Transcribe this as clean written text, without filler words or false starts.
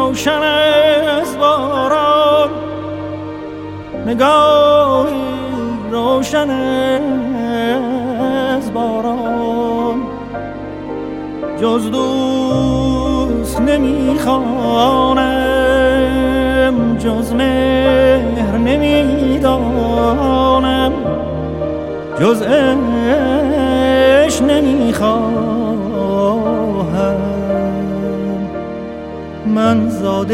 روشن از باران، نگاهی روشن از باران. جز دوست نمیخوانم، جز مهر نمیدانم، جز عشق نمیخواهم. من زاده